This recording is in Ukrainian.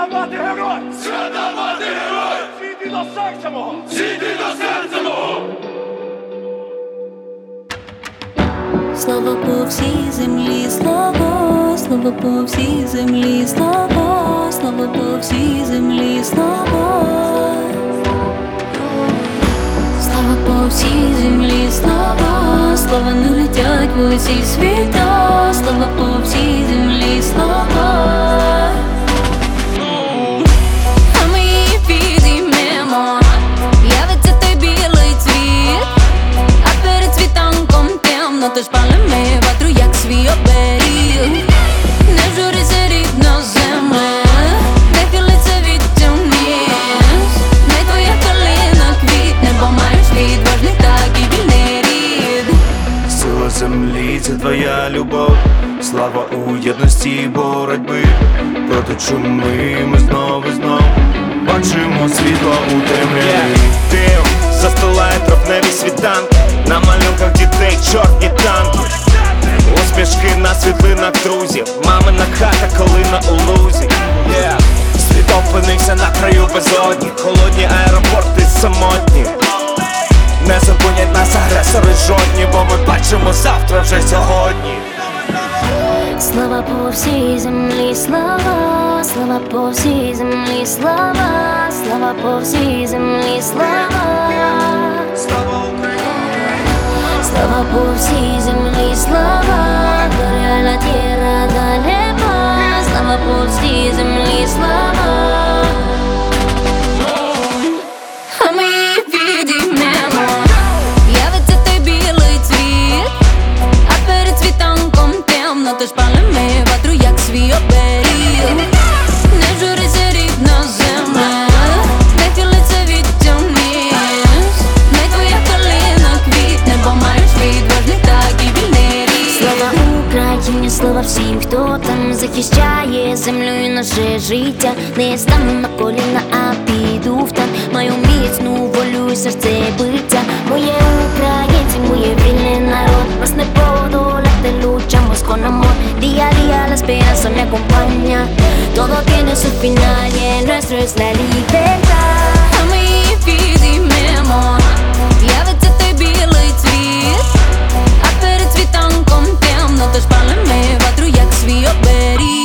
Свята мати герой! Свята мати герой! Зійди до серця мого! Зійди до серця мого! Слава по всій землі, слава, слава по всій землі, слава, слава по всій землі, слава. Слава по всій землі, слава, слава не летять в усі світа, слава по всій землі, слава. А ми її підіймемо, явиться той білий цвіт, а перед світанком темно, тож палимо ватру, як свій оберіг. Не журися, рідна земля, не хилиться віття вниз, не твоя калина квітне, бо маєш відважний так і вільний рід. Сила землі — це твоя любов, слава у єдності і боротьби. Проти чуми ми знов і знов бачимо світло у темряві. Дим застилає травневі світанки, на малюнках дітей чорні танки, усмішки на світлинах друзів, мамина хата, калина у лузі. Світ опинився на краю безодні, холодні аеропорти самотні. Не зупинять нас агресори жодні, бо ми бачимо завтра вже сьогодні. Слава по всій землі, слава, слава по всій землі, слава, слава по всій землі, слава. Слава Україні! Слава по всій землі, слава, горя la tierra da neba. Слава по всій землі, слава. А ми її підіймемо, явиться той білий цвіт, а перед світанком темно, тож палимо ватру, як свій оберіг. Не журися, рідна земля, не хилиться віття вниз, не твоя калина квітне, бо маєш відважний так і вільний рід. Слава Україні, слава всім, хто там захищає землю і наше життя. Не стану на коліна, а піду в танк. Маю міцну волю і серце биття. Моє українці, моє вільний народ, нас не подолати, luchamos con amor. Día a día la esperanza me acompaña. Todo tiene su final y el nuestro es la libertad. А ми її підіймемо, явиться той білий цвіт, а перед світанком темно, тож палимо ватру, як свій оберіг.